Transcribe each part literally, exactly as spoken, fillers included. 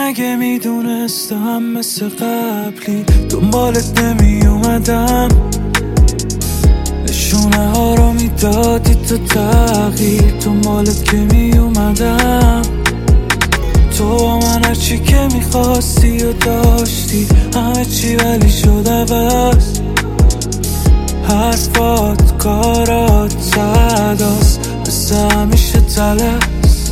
اگه میدونستم مثل قبلی دنبالت نمی اومدم، نشونه ها رو میدادی تو تغییر، دنبالت که می اومدم. تو با من هرچی که میخواستی و داشتی، همه چی ولی شد عوض. حرفات کارات صداست، مثل همیشه تلس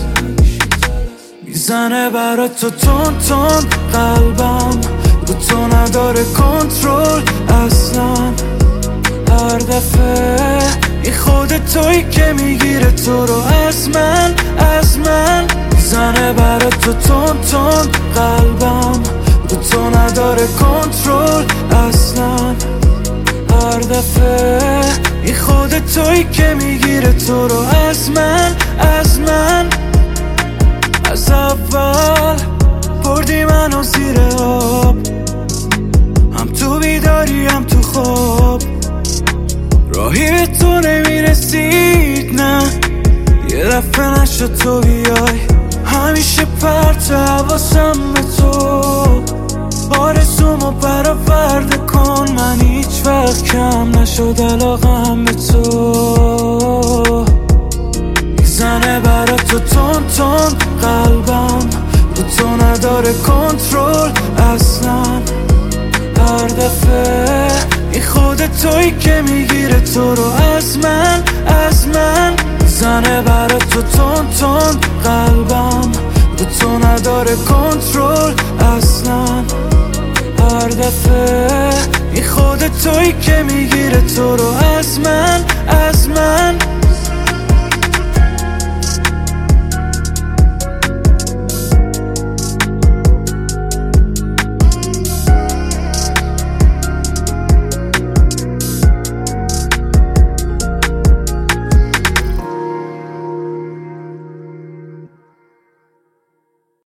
میزنه برا تو تون تون. قلبم رو تو نداره کنترل اصلا. هر دفعه این خودت تویی که میگیره تو رو از من، از من میزنه برا تو تون تون. قلبم رو تو نداره کنترل اصلا. هر دفعه این خودت تویی که میگیره تو رو از من، از من. از اول بردی منو زیر آب، هم تو بیداری هم تو خواب. راهی به تو نمیرسید نه، یه دفعه نشد تو بیای. همیشه پرت حواسم به تو، آرزومو برآورده کن. من هیچ وقت کم نشد علاقم به تو. میزنه برا تو تون تون. قلبم رو تو نداره کنترل اصلا. هر دفعه این خودت تویی که میگیره تو رو از من، از من میزنه برا تو تون تون. قلبم رو تو نداره کنترل اصلا. هر دفعه این خودت تویی که میگیره تو رو از من، از من.